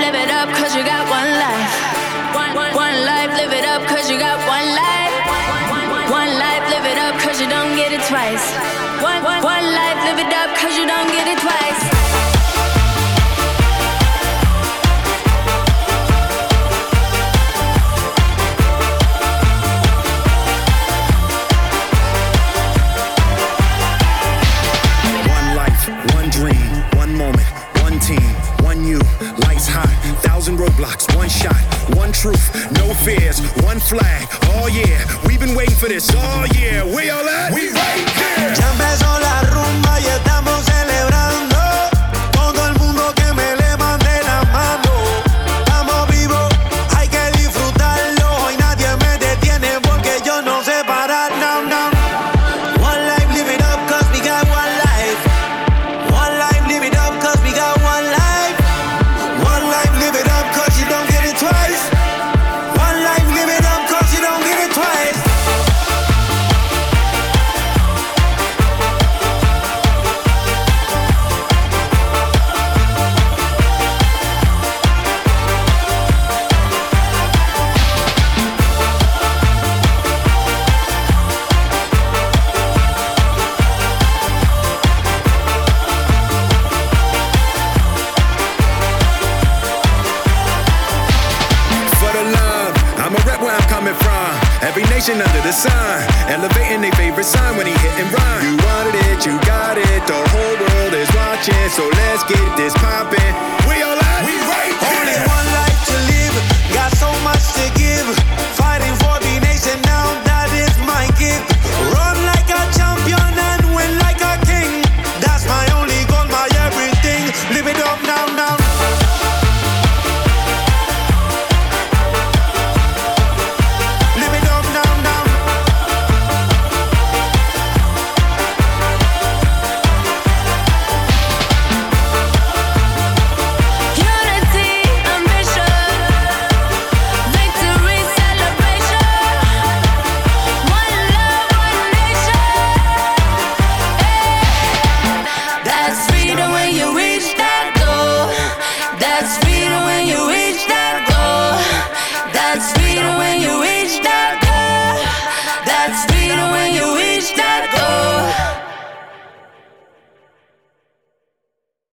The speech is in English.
live it up, cause you got one life. One life, live it up, cause you got one life. One life, live it up, cause you don't get it twice. One life, live it up, cause you don't get it twice. Roadblocks, one shot, one truth, no fears, one flag. Oh yeah, we've been waiting for this all year. We all at? We right here. Ya empezó la rumba y estamos celebrando. Todo el mundo que me levante la mano. Estamos vivos, hay que disfrutarlo. Hoy nadie me detiene porque yo no sé parar. No, no. One life, live it up, cause we got one life. One life, live it up, cause we got one life. One life, live it up, cause you don't get it twice. One life, live it up, cause you don't get it twice. Every nation under the sun, elevating their favorite sign when he hit and run. You wanted it, you got it, the whole world is watching, so let's get this poppin'. We all at? We right here. Only one life to live, got so much to give. Fighting for the nation now, that is my gift. Run like a champion and win like a king. That's my only goal, my everything. Live it up now, now. That's freedom when you reach that goal. That's freedom.